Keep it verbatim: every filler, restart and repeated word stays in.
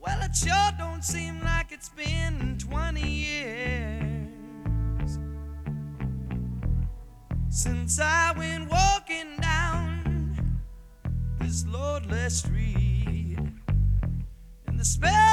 Well, it sure don't seem like it's been twenty years since I went walking down this lonely street, and the smell